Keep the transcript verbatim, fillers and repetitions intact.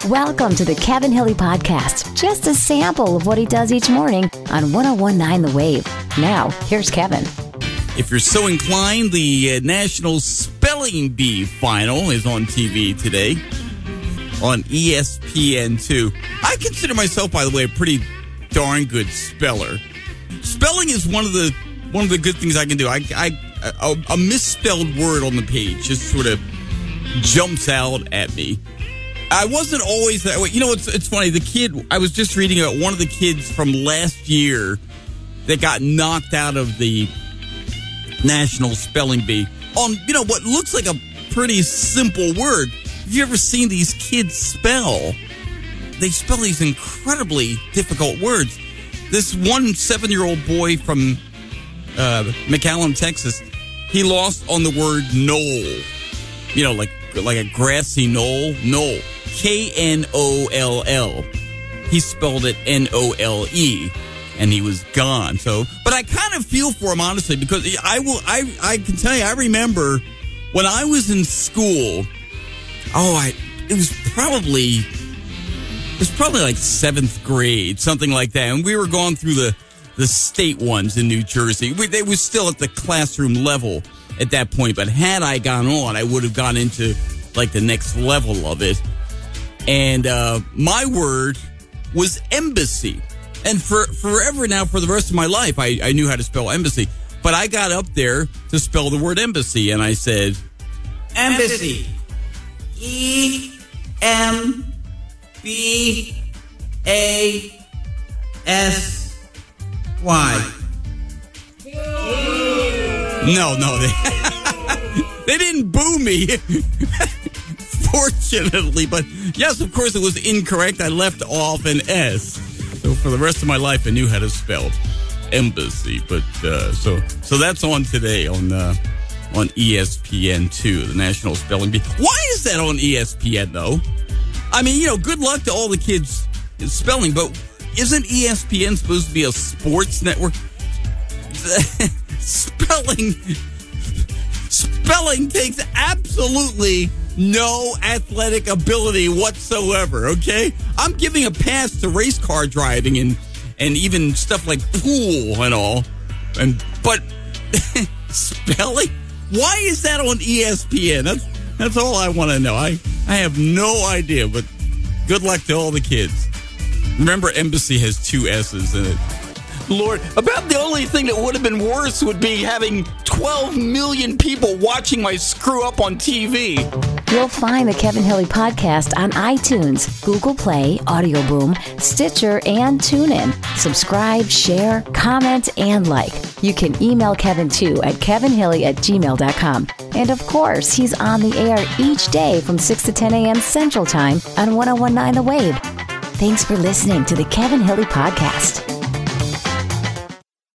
Welcome to the Kevin Hilly Podcast. Just a sample of what he does each morning on one oh one point nine The Wave. Now, here's Kevin. If you're so inclined, the uh, National Spelling Bee Final is on T V today on E S P N two. I consider myself, by the way, a pretty darn good speller. Spelling is one of the one of the good things I can do. I, I a, a misspelled word on the page just sort of jumps out at me. I wasn't always that way. You know, it's it's funny. The kid, I was just reading about one of the kids from last year that got knocked out of the National Spelling Bee on, you know, what looks like a pretty simple word. Have you ever seen these kids spell? They spell these incredibly difficult words. This one seven-year-old boy from uh, McAllen, Texas, he lost on the word knoll. You know, like like a grassy knoll. Knoll. K N O L L. He spelled it N O L E, and he was gone. So, but I kind of feel for him, honestly, because I will. I I can tell you, I remember when I was in school. Oh, I it was probably it was probably like seventh grade, something like that, and we were going through the the state ones in New Jersey. We, they was still at the classroom level at that point, but had I gone on, I would have gone into like the next level of it. And uh, my word was embassy. And for forever now, for the rest of my life, I, I knew how to spell embassy. But I got up there to spell the word embassy, and I said, embassy. E M B A S Y. No, no, they, they didn't boo me. Fortunately, but yes, of course, it was incorrect. I left off an S. So for the rest of my life, I knew how to spell embassy. But uh, so so that's on today on uh, on E S P N two, the National Spelling Bee. Why is that on E S P N though? I mean, you know, good luck to all the kids in spelling, but isn't E S P N supposed to be a sports network? spelling spelling takes absolutely no athletic ability whatsoever, okay? I'm giving a pass to race car driving and and even stuff like pool and all. And but spelling? Why is that on E S P N? That's that's all I want to know. I, I have no idea, but good luck to all the kids. Remember, embassy has two S's in it. Lord, about the only thing that would have been worse would be having twelve million people watching my screw up on T V. You'll find the Kevin Hilly Podcast on iTunes, Google Play, Audio Boom, Stitcher, and TuneIn. Subscribe, share, comment, and like. You can email Kevin, too, at kevinhilly at gmail dot com. And, of course, he's on the air each day from six to ten a.m. Central Time on one oh one point nine The Wave. Thanks for listening to the Kevin Hilly Podcast.